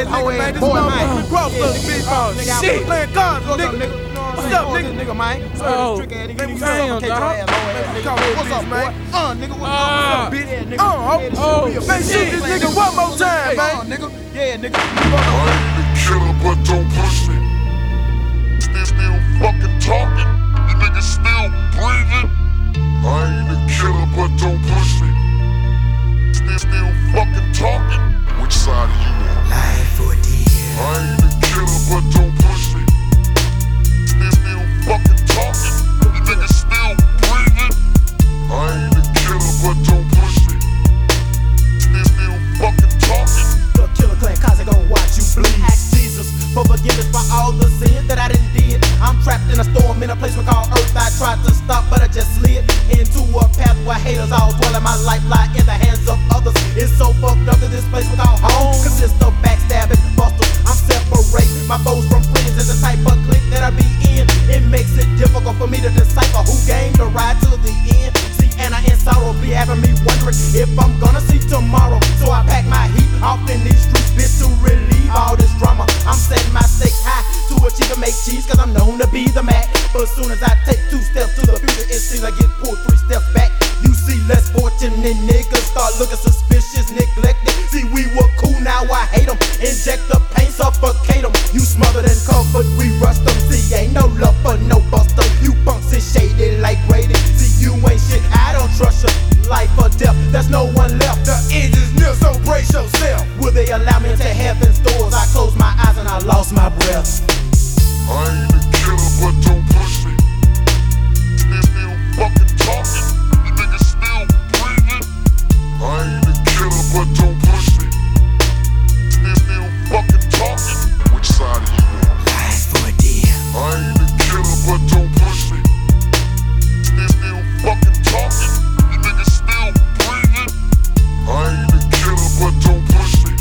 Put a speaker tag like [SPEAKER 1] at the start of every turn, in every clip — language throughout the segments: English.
[SPEAKER 1] ass nigga, man. This motherfucker cross us, bitch. Oh, shit. Playing cards, what's up, nigga? What's up, nigga, man? Oh, damn, dog. What's up, man? Nigga, what's up, bitch? Oh, man, shoot this nigga one more time, man. Nigga, yeah, nigga.
[SPEAKER 2] I ain't the killer, but don't push me. Still fucking talking. You niggas still breathing. I ain't the killer, but don't push me. Still fucking talking. Which side are you on?
[SPEAKER 3] Life or dear.
[SPEAKER 2] I ain't the killer, but don't push me. Still fucking talking. You niggas still breathing. I ain't the killer, but don't push me. Still fucking talking.
[SPEAKER 3] The Killer Clan Kaze gon' watch you bleed. Ask Jesus for forgiveness for all the sins that I done did. I'm trapped in a storm in a place we call Earth. I tried to stop, but I just slid into a path where haters all dwelling. My life lie in the hands of others. It's so fucked up that this place we call home consists of backstabbing busters. I'm separating my foes from friends. It's the type of clique that I be in. It makes it difficult for me to decipher who gained the ride to the end. See, Anna and sorrow be having me wondering if I'm gonna see tomorrow. So I pack my heat off in these streets, bitch, to relieve all this drama. I'm setting my stakes high to achieve and make cheese, cause I'm known to be the Mac. But as soon as I take 2 steps to the future, it seems I get pulled 3 steps back. You see less fortunate niggas start looking suspicious, neglected. See, we were cool, now I hate them. Inject the pain, suffocate them. You smothered and covered, we rust them. See, ain't no love for no buster. You punks is shaded like Brady. See, you ain't shit, I don't trust you. Life or death, there's no one left. The end is near, so brace yourself. Will they allow me into heaven's doors? I closed my eyes and I lost my breath.
[SPEAKER 2] I ain't the killer, but don't push me. Still fucking talking. You niggas still breathing. I ain't the killer, but don't push me. Still fucking talking. Which side are you on?
[SPEAKER 3] Life or death.
[SPEAKER 2] I ain't the killer, but don't push me. Still fucking talking. You niggas still breathing. I ain't the killer, but don't push me.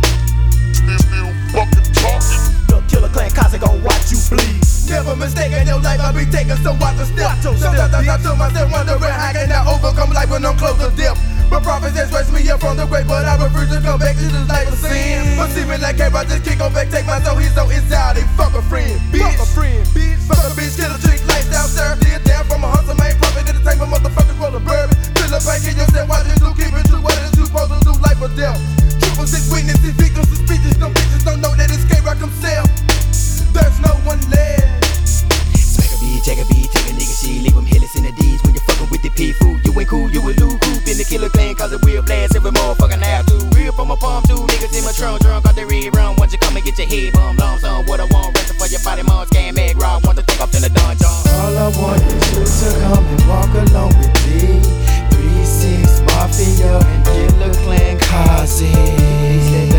[SPEAKER 2] Still fucking talking.
[SPEAKER 3] The Killer Clan Kaze gon' watch you bleed.
[SPEAKER 1] Never mistaken your life, I be taking some watch steps. Sometimes I tell myself, wondering how can I overcome life when I'm close to death. But prophets has raised me up from the grave, but I refuse to come back to this life of sin. But see me like hey, I just kick on back, take my soul, he's so inside, they fuck a friend, bitch. Fuck a friend, bitch. Fuck a bitch, kill a trick, lifestyle, sir. Live down from a hustle, man, profit to the table, motherfuckers roll a bourbon. Fill up back in yourself, watch it do, keep it true, what is you supposed to do, life or death. Triple six witnesses, victims, suspicious, no bitches don't know that it's K-Rock himself. There's no one left.
[SPEAKER 3] Take a beat, take a nigga shit, leave him headless in the D's. When you fucking with the P-Food, you ain't cool, you a lose group in the Killer Clan, cause it will blast every motherfucking half too. Real from my palm, 2 niggas in my trunk, drunk off the red rum. Once you come and get your head bum, long son, what I want, resting for your body, mom, scam, egg, raw, want to take off in the dungeon.
[SPEAKER 4] All I want is you to come and walk along with me. 3-6 Mafia and Killer Clan Kaze.